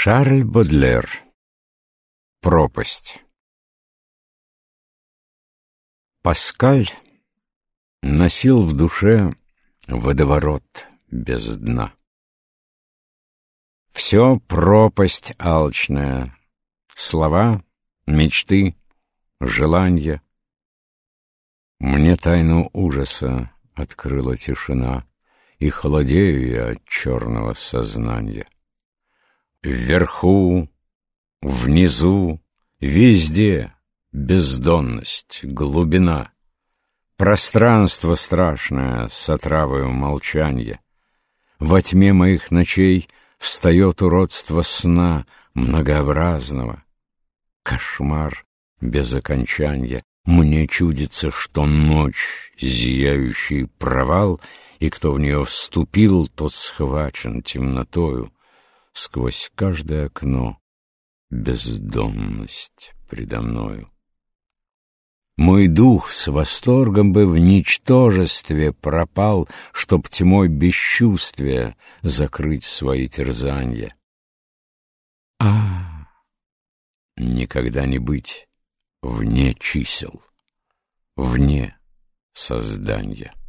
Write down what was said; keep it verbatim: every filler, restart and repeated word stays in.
Шарль Бодлер. Пропасть. Паскаль носил в душе водоворот без дна. Все пропасть алчная, слова, мечты, желанья. Мне тайну ужаса открыла тишина, и холодею я от черного сознания. Вверху, внизу, везде бездонность, глубина, пространство страшное с отравою молчанья. Во тьме моих ночей встает уродство сна многообразного. Кошмар без окончания. Мне чудится, что ночь — зияющий провал, и кто в нее вступил, тот схвачен темнотою. Сквозь каждое окно бездонность предо мною. Мой дух с восторгом бы в ничтожестве пропал, чтоб тьмой бесчувствия закрыть свои терзанья. А, никогда не быть вне чисел, вне создания.